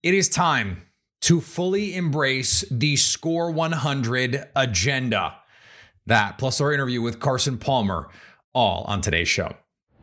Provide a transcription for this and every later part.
It is time to fully embrace the Score 100 agenda. That, plus our interview with Carson Palmer, all on today's show.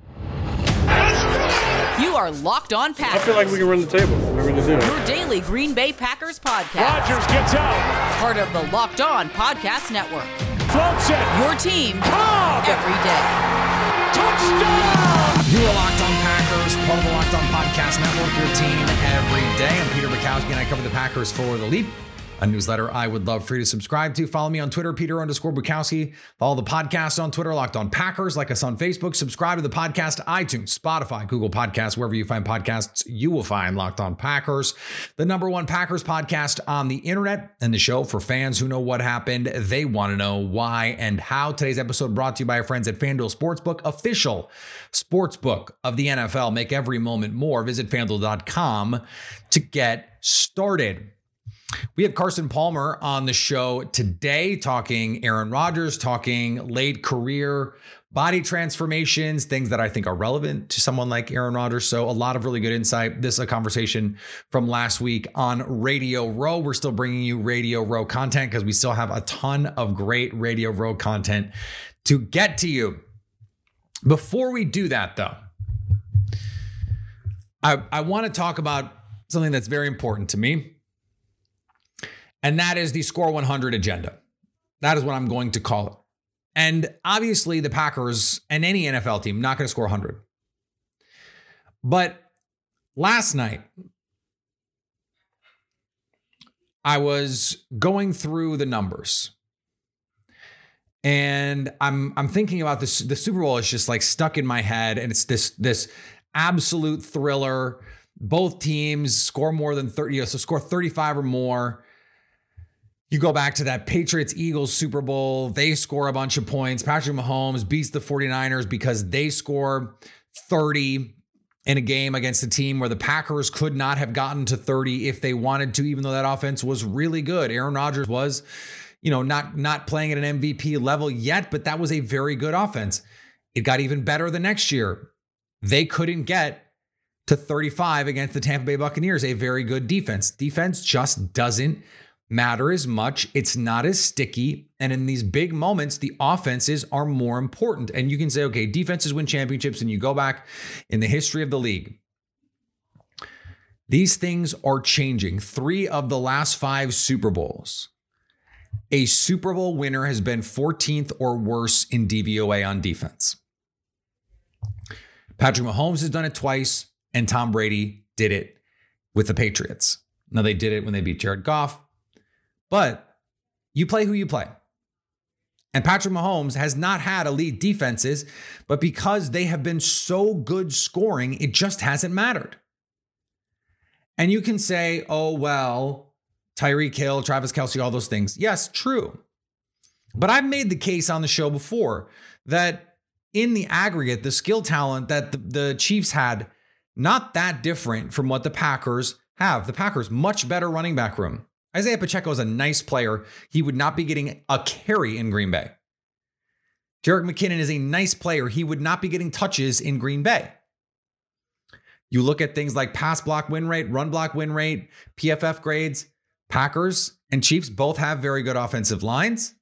You are Locked On Packers. I feel like we can run the table. We're going to do it. Your daily Green Bay Packers podcast. Rodgers gets out. Part of the Locked On Podcast Network. Floats it. Your team every day. Touchdown! You are Locked On Packers, part of the Locked On Podcast Network, your team every day. I'm Peter Bukowski, and I cover the Packers for The Leap, a newsletter I would love for you to subscribe to. Follow me on Twitter, Peter_Bukowski. Follow the podcast on Twitter, Locked On Packers. Like us on Facebook. Subscribe to the podcast, iTunes, Spotify, Google Podcasts. Wherever you find podcasts, you will find Locked On Packers, the #1 Packers podcast on the internet, and the show for fans who know what happened. They want to know why and how. Today's episode brought to you by our friends at FanDuel Sportsbook, official sportsbook of the NFL. Make every moment more. Visit FanDuel.com to get started. We have Carson Palmer on the show today talking Aaron Rodgers, talking late career body transformations, things that I think are relevant to someone like Aaron Rodgers. So a lot of really good insight. This is a conversation from last week on Radio Row. We're still bringing you Radio Row content because we still have a ton of great Radio Row content to get to you. Before we do that, though, I want to talk about something that's very important to me. And that is the Score 100 agenda. That is what I'm going to call it. And obviously the Packers and any NFL team not going to score 100. But last night, I was going through the numbers. And I'm thinking about this. The Super Bowl is just like stuck in my head. And it's this absolute thriller. Both teams score more than 30, so score 35 or more. You go back to that Patriots-Eagles Super Bowl. They score a bunch of points. Patrick Mahomes beats the 49ers because they score 30 in a game against a team where the Packers could not have gotten to 30 if they wanted to, even though that offense was really good. Aaron Rodgers was, not playing at an MVP level yet, but that was a very good offense. It got even better the next year. They couldn't get to 35 against the Tampa Bay Buccaneers, a very good defense. Defense just doesn't matter as much. It's not as sticky. And in these big moments, the offenses are more important. And you can say, okay, defenses win championships, and you go back in the history of the league. These things are changing. 3 of the last 5 Super Bowls, a Super Bowl winner has been 14th or worse in DVOA on defense. Patrick Mahomes has done it twice, and Tom Brady did it with the Patriots. Now, they did it when they beat Jared Goff. But you play who you play. And Patrick Mahomes has not had elite defenses, but because they have been so good scoring, it just hasn't mattered. And you can say, oh, well, Tyreek Hill, Travis Kelce, all those things. Yes, true. But I've made the case on the show before that in the aggregate, the skill talent that the Chiefs had, not that different from what the Packers have. The Packers, much better running back room. Isaiah Pacheco is a nice player. He would not be getting a carry in Green Bay. Jerick McKinnon is a nice player. He would not be getting touches in Green Bay. You look at things like pass block win rate, run block win rate, PFF grades. Packers and Chiefs both have very good offensive lines.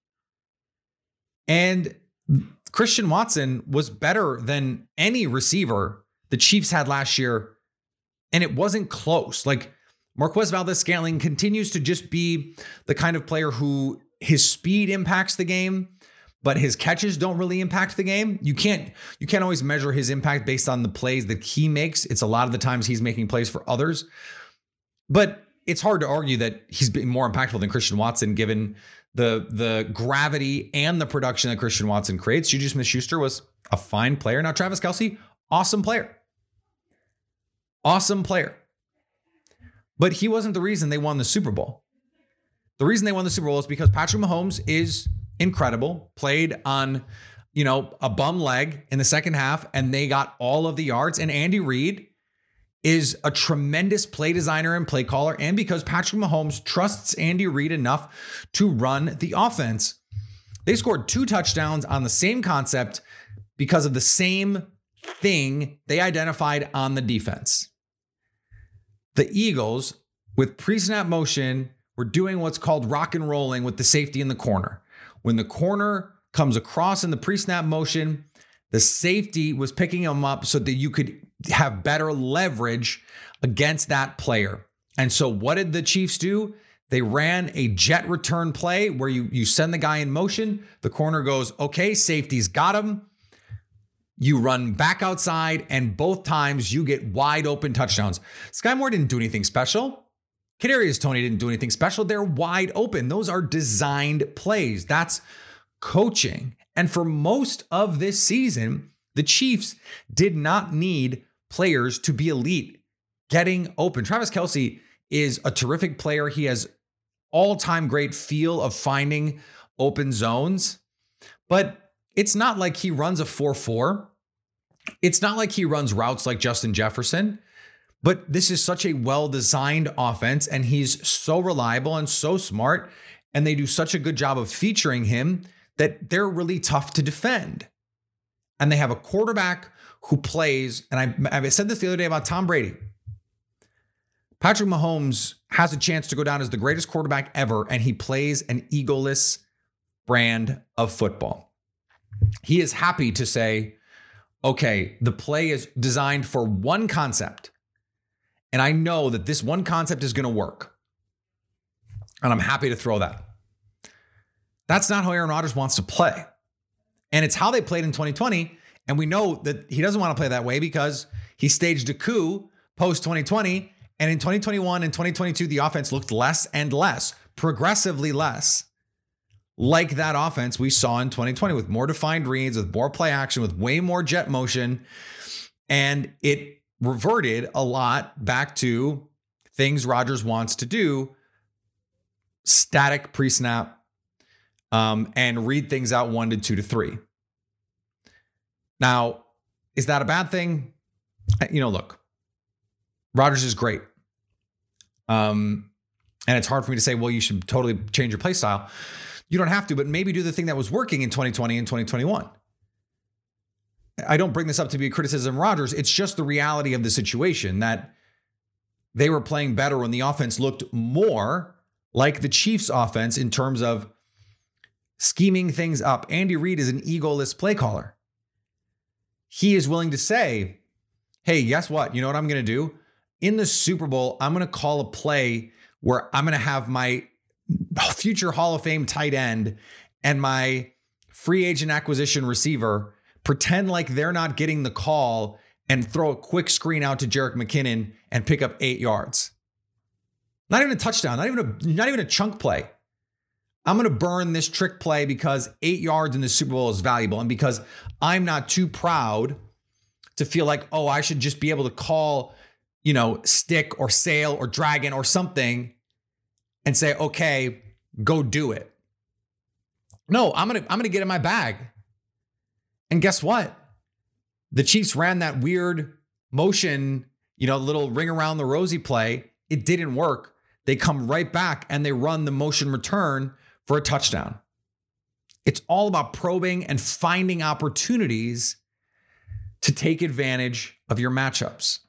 And Christian Watson was better than any receiver the Chiefs had last year. And it wasn't close. Like, Marquez Valdes-Scantling continues to just be the kind of player who his speed impacts the game, but his catches don't really impact the game. You can't always measure his impact based on the plays that he makes. It's a lot of the times he's making plays for others. But it's hard to argue that he's been more impactful than Christian Watson, given the gravity and the production that Christian Watson creates. Juju Smith-Schuster was a fine player. Now, Travis Kelce, awesome player. Awesome player. But he wasn't the reason they won the Super Bowl. The reason they won the Super Bowl is because Patrick Mahomes is incredible, played on, a bum leg in the second half, and they got all of the yards. And Andy Reid is a tremendous play designer and play caller, and because Patrick Mahomes trusts Andy Reid enough to run the offense. They scored 2 touchdowns on the same concept because of the same thing they identified on the defense. The Eagles with pre-snap motion, we're doing what's called rock and rolling with the safety in the corner. When the corner comes across in the pre-snap motion, the safety was picking him up so that you could have better leverage against that player. And so what did the Chiefs do? They ran a jet return play where you send the guy in motion. The corner goes, okay, safety's got him. You run back outside, and both times you get wide open touchdowns. Sky Moore didn't do anything special. Kadarius Toney didn't do anything special. They're wide open. Those are designed plays. That's coaching. And for most of this season, the Chiefs did not need players to be elite getting open. Travis Kelce is a terrific player. He has all-time great feel of finding open zones, but it's not like he runs a 4-4. It's not like he runs routes like Justin Jefferson, but this is such a well-designed offense, and he's so reliable and so smart, and they do such a good job of featuring him that they're really tough to defend. And they have a quarterback who plays, and I said this the other day about Tom Brady. Patrick Mahomes has a chance to go down as the greatest quarterback ever, and he plays an egoless brand of football. He is happy to say, okay, the play is designed for one concept, and I know that this one concept is going to work, and I'm happy to throw that. That's not how Aaron Rodgers wants to play, and it's how they played in 2020, and we know that he doesn't want to play that way because he staged a coup post-2020, and in 2021 and 2022, the offense looked less and less, progressively less, like that offense we saw in 2020 with more defined reads, with more play action, with way more jet motion. And it reverted a lot back to things Rodgers wants to do, static pre-snap, and read things out 1 to 2 to 3. Now, is that a bad thing? Look, Rodgers is great. And it's hard for me to say, well, you should totally change your play style. You don't have to, but maybe do the thing that was working in 2020 and 2021. I don't bring this up to be a criticism of Rodgers. It's just the reality of the situation that they were playing better when the offense looked more like the Chiefs offense in terms of scheming things up. Andy Reid is an egoless play caller. He is willing to say, hey, guess what? You know what I'm going to do? In the Super Bowl, I'm going to call a play where I'm going to have my future Hall of Fame tight end and my free agent acquisition receiver pretend like they're not getting the call and throw a quick screen out to Jerick McKinnon and pick up 8 yards. Not even a touchdown, not even a chunk play. I'm going to burn this trick play because 8 yards in the Super Bowl is valuable, and because I'm not too proud to feel like, oh, I should just be able to call, stick or sail or dragon or something and say, okay, go do it. No, I'm going to get in my bag. And guess what? The Chiefs ran that weird motion, little ring around the rosy play. It didn't work. They come right back and they run the motion return for a touchdown. It's all about probing and finding opportunities to take advantage of your matchups.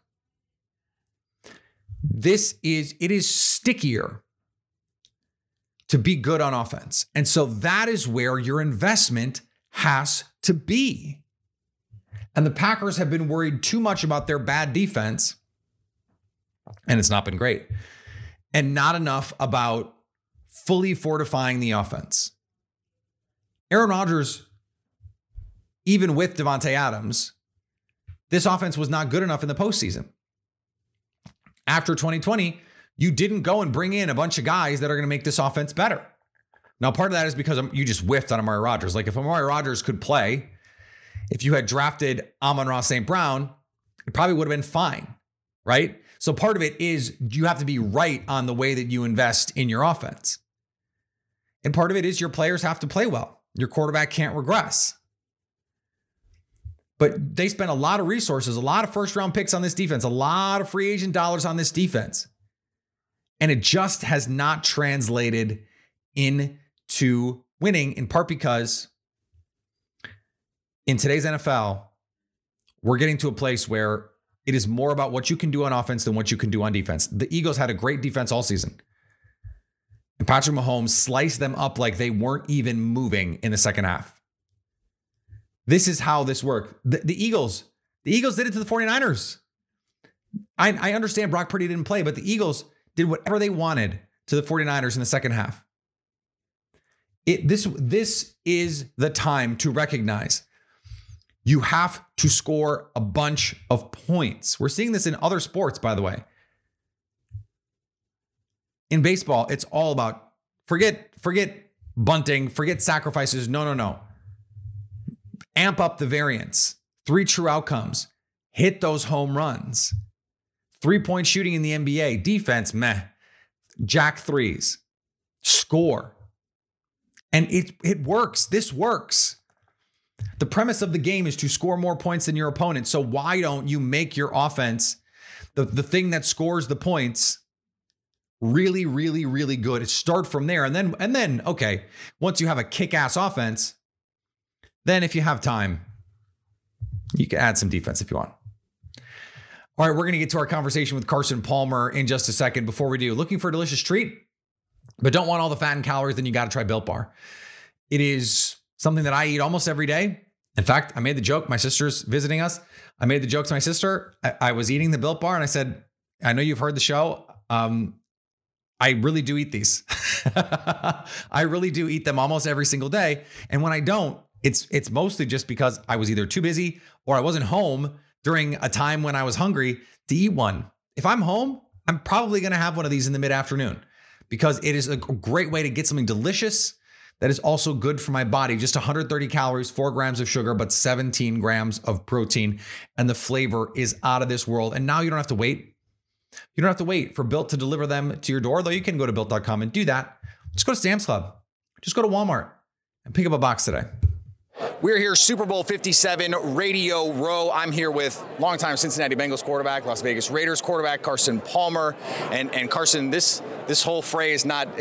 It is stickier to be good on offense. And so that is where your investment has to be. And the Packers have been worried too much about their bad defense, and it's not been great, and not enough about fully fortifying the offense. Aaron Rodgers, even with Davante Adams, this offense was not good enough in the postseason. After 2020, you didn't go and bring in a bunch of guys that are going to make this offense better. Now, part of that is because you just whiffed on Amari Rodgers. Like, if Amari Rodgers could play, if you had drafted Amon-Ra St. Brown, it probably would have been fine, right? So part of it is you have to be right on the way that you invest in your offense. And part of it is your players have to play well. Your quarterback can't regress. But they spent a lot of resources, a lot of first-round picks on this defense, a lot of free agent dollars on this defense. And it just has not translated into winning, in part because in today's NFL, we're getting to a place where It is more about what you can do on offense than what you can do on defense. The Eagles had a great defense all season. And Patrick Mahomes sliced them up like they weren't even moving in the second half. This is how this worked. The Eagles did it to the 49ers. I understand Brock Purdy didn't play, but the Eagles did whatever they wanted to the 49ers in the second half. This is the time to recognize you have to score a bunch of points. We're seeing this in other sports, by the way. In baseball, it's all about forget bunting, forget sacrifices. No. Amp up the variance. 3 true outcomes. Hit those home runs. 3-point shooting in the NBA. Defense, meh. Jack threes. Score. And it works. This works. The premise of the game is to score more points than your opponent. So why don't you make your offense the thing that scores the points really, really, really good? Start from there. And then, okay, once you have a kick-ass offense, then if you have time, you can add some defense if you want. All right, we're going to get to our conversation with Carson Palmer in just a second. Before we do, looking for a delicious treat, but don't want all the fat and calories, then you got to try Built Bar. It is something that I eat almost every day. In fact, I made the joke. My sister's visiting us. I made the joke to my sister. I was eating the Built Bar and I said, I know you've heard the show. I really do eat these. I really do eat them almost every single day. And when I don't, it's mostly just because I was either too busy or I wasn't home during a time when I was hungry to eat one. If I'm home, I'm probably going to have one of these in the mid-afternoon because it is a great way to get something delicious that is also good for my body. Just 130 calories, 4 grams of sugar, but 17 grams of protein. And the flavor is out of this world. And now you don't have to wait. You don't have to wait for Built to deliver them to your door, though you can go to Built.com and do that. Just go to Sam's Club. Just go to Walmart and pick up a box today. We're here, Super Bowl 57, Radio Row. I'm here with longtime Cincinnati Bengals quarterback, Las Vegas Raiders quarterback, Carson Palmer. And Carson, this whole fray is not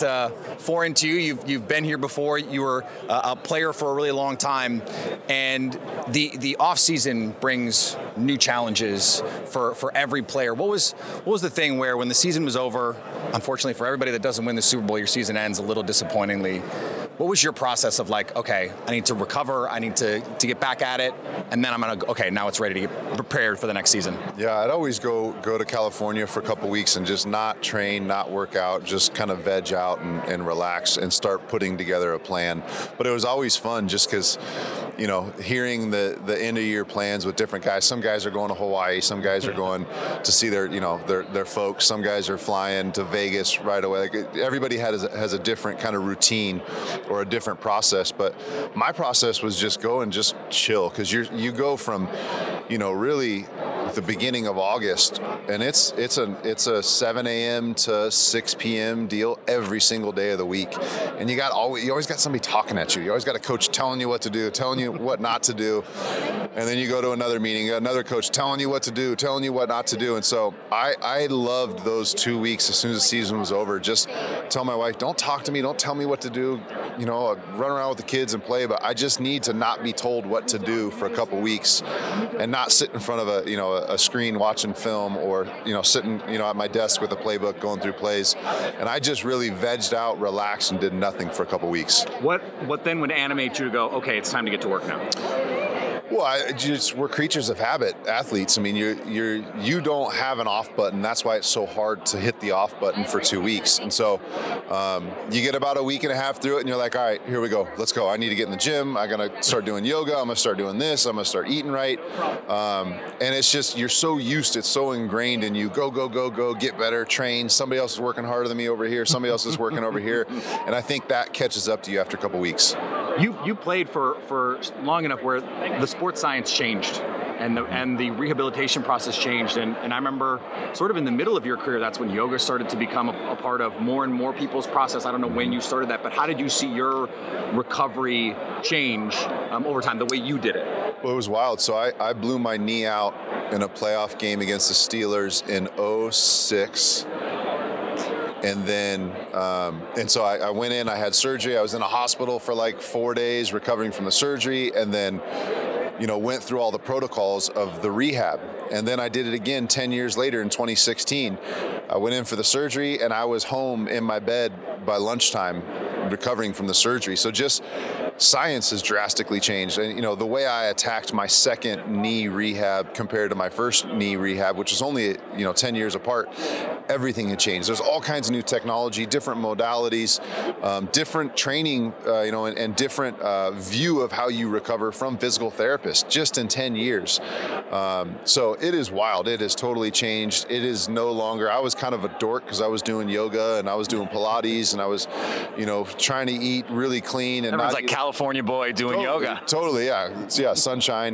foreign to you. You've been here before. You were a player for a really long time. And the offseason brings new challenges for every player. What was the thing where when the season was over, unfortunately for everybody that doesn't win the Super Bowl, your season ends a little disappointingly. What was your process of like, okay, I need to recover, I need to get back at it, and then I'm going to, okay, now it's ready to get prepared for the next season? Yeah, I'd always go to California for a couple weeks and just not train, not work out, just kind of veg out and relax and start putting together a plan. But it was always fun just because, you know, hearing the end of year plans with different guys. Some guys are going to Hawaii, some guys are going to see their folks, some guys are flying to Vegas right away. Like, everybody has a different kind of routine or a different process, but my process was just go and just chill, because you go from, you know, really the beginning of August, and it's a 7 a.m. to 6 p.m. deal every single day of the week, and you always got somebody talking at you. You always got a coach telling you what to do, telling you what not to do, and then you go to another meeting, another coach telling you what to do, telling you what not to do. And so I loved those 2 weeks. As soon as the season was over, just tell my wife, don't talk to me, don't tell me what to do. You know, run around with the kids and play, but I just need to not be told what to do for a couple weeks and not sit in front of a screen watching film, or, you know, sitting, you know, at my desk with a playbook going through plays. And I just really vegged out, relaxed, and did nothing for a couple weeks. What then would animate you to go, okay, it's time to get to work now? Well, we're creatures of habit, athletes. I mean, you don't have an off button. That's why it's so hard to hit the off button for 2 weeks. And so you get about a week and a half through it, and you're like, all right, here we go. Let's go. I need to get in the gym. I'm going to start doing yoga. I'm going to start doing this. I'm going to start eating right. And it's just, you're so used, it's so ingrained in you. Go, get better, train. Somebody else is working harder than me over here. Somebody else is working over here. And I think that catches up to you after a couple weeks. You played for long enough where the sports science changed and the rehabilitation process changed. And I remember sort of in the middle of your career, that's when yoga started to become a part of more and more people's process. I don't know when you started that, but how did you see your recovery change over time, the way you did it? Well, it was wild. So I blew my knee out in a playoff game against the Steelers in 2006. And then, and so I went in, I had surgery. I was in a hospital for like 4 days recovering from the surgery. And then, went through all the protocols of the rehab. And then I did it again 10 years later in 2016. I went in for the surgery and I was home in my bed by lunchtime recovering from the surgery. So just science has drastically changed. And, the way I attacked my second knee rehab compared to my first knee rehab, which was only, 10 years apart, everything had changed. There's all kinds of new technology, different modalities, different training, and different view of how you recover from physical therapists just in 10 years. So it is wild. It has totally changed. It is no longer, I was kind of a dork because I was doing yoga and I was doing Pilates and I was, trying to eat really clean. And everyone's not like California boy doing yoga. Totally, yeah. Sunshine,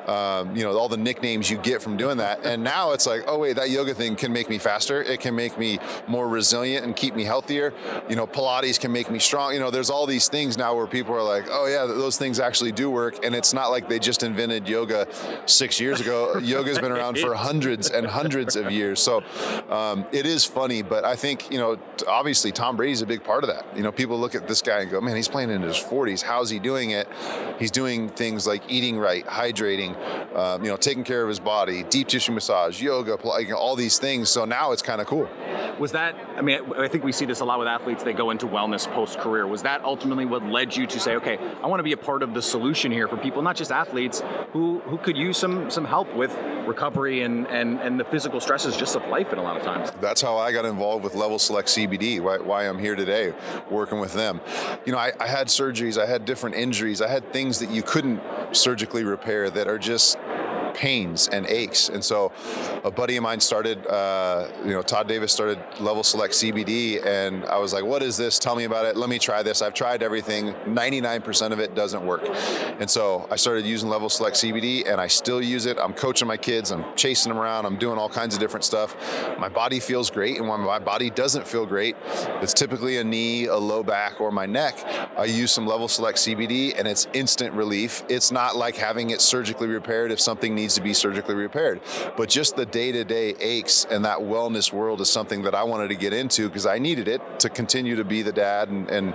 all the nicknames you get from doing that. And now it's like, oh wait, that yoga thing can make me faster. It can make me more resilient and keep me healthier. Pilates can make me strong. There's all these things now where people are like, oh yeah, those things actually do work. And it's not like they just invented yoga 6 years ago. Yoga's been around for hundreds and hundreds of years. So it is funny, but I think, obviously Tom Brady's a big part of that. People look at this guy and go, man, he's playing in his 40s. How's he doing it? He's doing things like eating right, hydrating, taking care of his body, deep tissue massage, yoga, all these things. So now it's kind of cool. Was that, I think we see this a lot with athletes, they go into wellness post-career. Was that ultimately what led you to say, okay, I want to be a part of the solution here for people, not just athletes, who could use some help with recovery and the physical stresses just of life in a lot of times? That's how I got involved with Level Select CBD, why I'm here today, working with them. I had surgeries, I had different injuries, I had things that you couldn't surgically repair that are just pains and aches. And so a buddy of mine started, Todd Davis started Level Select CBD, and I was like, what is this? Tell me about it. Let me try this. I've tried everything. 99% of it doesn't work. And so I started using Level Select CBD, and I still use it. I'm coaching my kids. I'm chasing them around. I'm doing all kinds of different stuff. My body feels great, and when my body doesn't feel great, it's typically a knee, a low back, or my neck. I use some Level Select CBD, and it's instant relief. It's not like having it surgically repaired if something needs to be surgically repaired, but just the day-to-day aches and that wellness world is something that I wanted to get into because I needed it to continue to be the dad and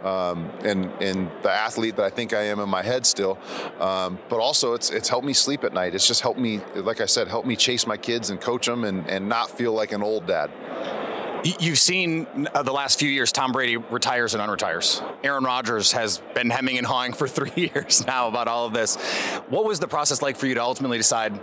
the athlete that I think I am in my head still. But also it's helped me sleep at night. It's just helped me, like I said, help me chase my kids and coach them and not feel like an old dad. You've seen the last few years, Tom Brady retires and unretires. Aaron Rodgers has been hemming and hawing for 3 years now about all of this. What was the process like for you to ultimately decide,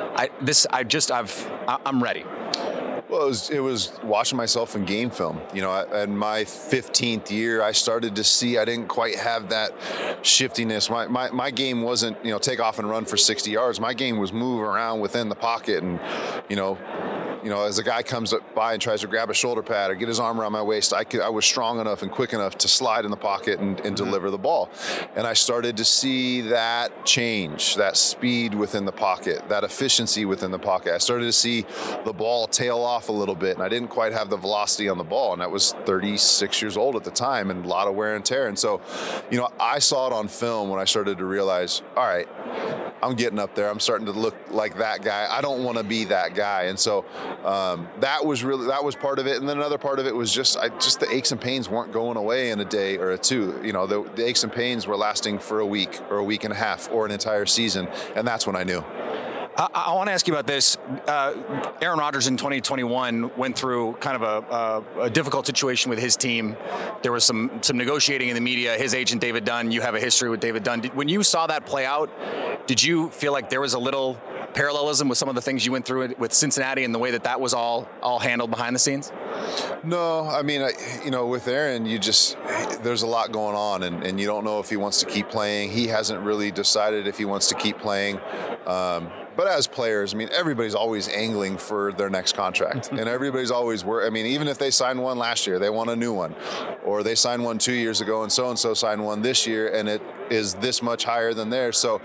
I'm ready? Well, it was watching myself in game film. In my 15th year, I started to see I didn't quite have that shiftiness. My game wasn't, take off and run for 60 yards. My game was move around within the pocket and, as a guy comes up by and tries to grab a shoulder pad or get his arm around my waist, I was strong enough and quick enough to slide in the pocket and deliver the ball. And I started to see that change, that speed within the pocket, that efficiency within the pocket. I started to see the ball tail off a little bit, and I didn't quite have the velocity on the ball. And I was 36 years old at the time and a lot of wear and tear. And so, I saw it on film when I started to realize, all right, I'm getting up there. I'm starting to look like that guy. I don't want to be that guy. And so that was part of it. And then another part of it was just the aches and pains weren't going away in a day or a two. The aches and pains were lasting for a week or a week and a half or an entire season. And that's when I knew. I want to ask you about this. Aaron Rodgers in 2021 went through kind of a difficult situation with his team. There was some negotiating in the media. His agent, David Dunn, you have a history with David Dunn. When you saw that play out, did you feel like there was a little parallelism with some of the things you went through with Cincinnati and the way that was all handled behind the scenes? No, with Aaron, there's a lot going on and you don't know if he wants to keep playing. He hasn't really decided if he wants to keep playing. But as players, everybody's always angling for their next contract. And everybody's always even if they signed one last year, they want a new one. Or they signed one 2 years ago and so signed one this year and it is this much higher than theirs. So,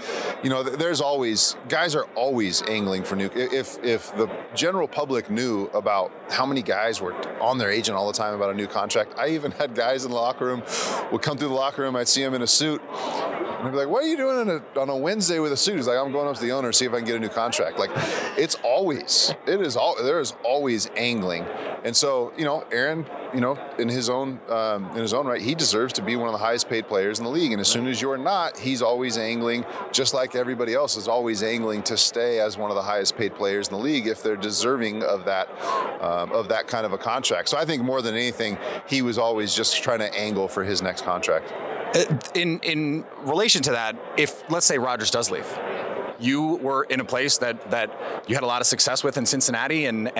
guys are always angling for new. If the general public knew about how many guys were on their agent all the time about a new contract, I even had guys in the locker room would come through the locker room, I'd see him in a suit. And I'd be like, what are you doing on a Wednesday with a suit? He's like, I'm going up to the owner to see if I can get a new contract. There is always angling. And so, Aaron in his own right, he deserves to be one of the highest paid players in the league. And as soon as you're not, he's always angling, just like everybody else is always angling to stay as one of the highest paid players in the league if they're deserving of that kind of a contract. So I think more than anything, he was always just trying to angle for his next contract. In relation to that, if let's say Rodgers does leave, you were in a place that you had a lot of success with in Cincinnati, and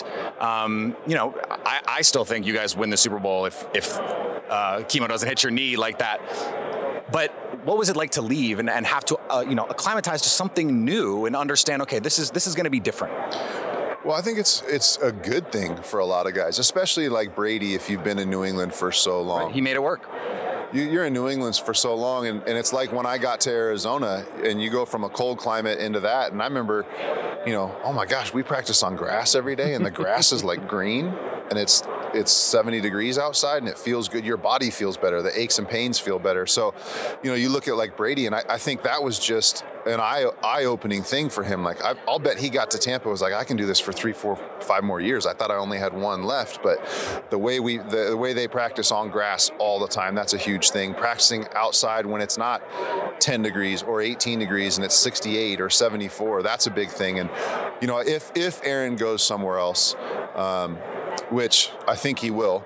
I still think you guys win the Super Bowl if chemo doesn't hit your knee like that. But what was it like to leave and have to acclimatize to something new and understand, okay, this is going to be different? Well, I think it's a good thing for a lot of guys, especially like Brady, if you've been in New England for so long. Right. He made it work. You're in New England for so long, and it's like when I got to Arizona, and you go from a cold climate into that, and I remember, oh my gosh, we practice on grass every day, and the grass is like green, and it's 70 degrees outside, and it feels good. Your body feels better. The aches and pains feel better. So, you look at like Brady, and I think that was just an eye-opening thing for him. Like, I'll bet he got to Tampa, was like, I can do this for 3, 4, 5 more years. I thought I only had one left, but the way they practice on grass all the time, that's a huge thing. Practicing outside when it's not 10 degrees or 18 degrees and it's 68 or 74, that's a big thing. And, if Aaron goes somewhere else, which I think he will,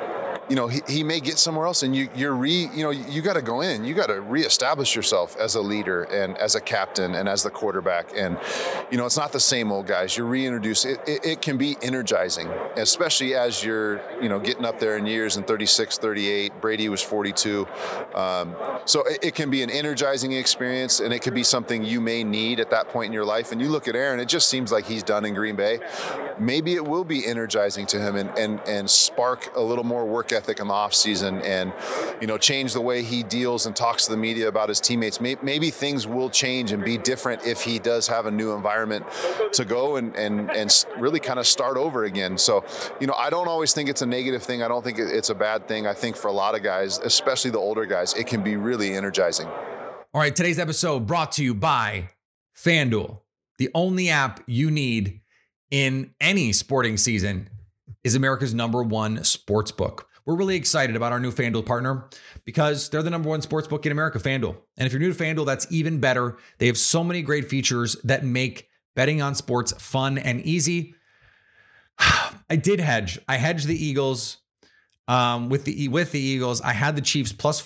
he may get somewhere else, and you got to go in. You got to reestablish yourself as a leader and as a captain and as the quarterback. And, it's not the same old guys. You're reintroduced. It can be energizing, especially as you're, getting up there in years and 36, 38. Brady was 42. So it can be an energizing experience, and it could be something you may need at that point in your life. And you look at Aaron, it just seems like he's done in Green Bay. Maybe it will be energizing to him and spark a little more work ethic in the offseason, and change the way he deals and talks to the media about his teammates. Maybe things will change and be different if he does have a new environment to go and really kind of start over again. So, I don't always think it's a negative thing. I don't think it's a bad thing. I think for a lot of guys, especially the older guys, it can be really energizing. All right, today's episode brought to you by FanDuel. The only app you need in any sporting season is America's #1 sportsbook. We're really excited about our new FanDuel partner because they're the #1 sportsbook in America, FanDuel. And if you're new to FanDuel, that's even better. They have so many great features that make betting on sports fun and easy. I did hedge. I hedged the Eagles with the Eagles. I had the Chiefs plus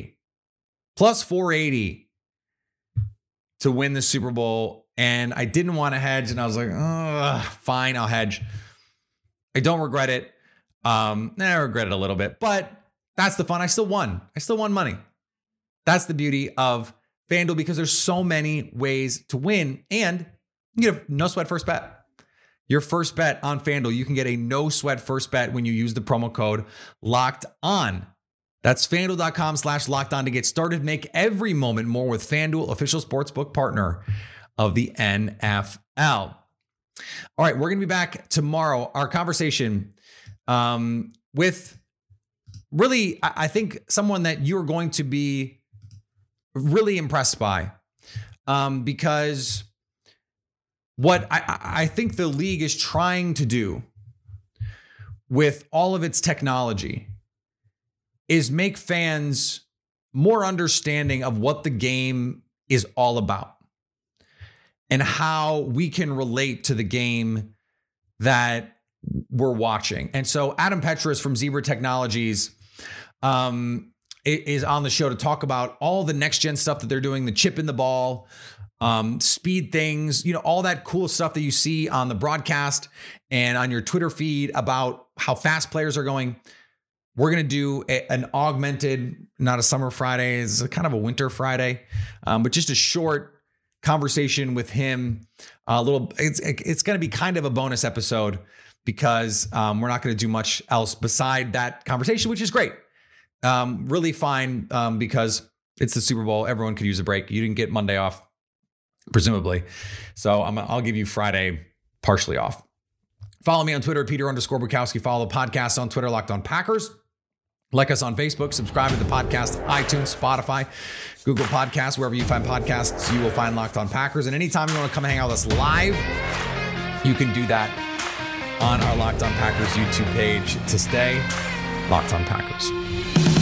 480 to win the Super Bowl. And I didn't want to hedge. And I was like, fine, I'll hedge. I don't regret it. I regret it a little bit, but that's the fun. I still won money. That's the beauty of FanDuel, because there's so many ways to win, and you get a no sweat first bet. Your first bet on FanDuel, you can get a no sweat first bet when you use the promo code Locked On. That's FanDuel.com/Locked On to get started. Make every moment more with FanDuel, official sportsbook partner of the NFL. All right, we're going to be back tomorrow. Our conversation with really, I think, someone that you're going to be really impressed by, because what I think the league is trying to do with all of its technology is make fans more understanding of what the game is all about and how we can relate to the game that we're watching. And so Adam Petras from Zebra Technologies is on the show to talk about all the next gen stuff that they're doing, the chip in the ball, speed things, all that cool stuff that you see on the broadcast and on your Twitter feed about how fast players are going. We're going to do an augmented, not a summer Friday, it's kind of a winter Friday, but just a short conversation with him. It's going to be kind of a bonus episode because we're not going to do much else beside that conversation, which is great. Really fine, because it's the Super Bowl. Everyone could use a break. You didn't get Monday off, presumably. So I'll give you Friday partially off. Follow me on Twitter, Peter_Bukowski. Follow the podcast on Twitter, Locked On Packers. Like us on Facebook, subscribe to the podcast, iTunes, Spotify, Google Podcasts, wherever you find podcasts, you will find Locked On Packers. And anytime you want to come hang out with us live, you can do that on our Locked On Packers YouTube page to stay Locked On Packers.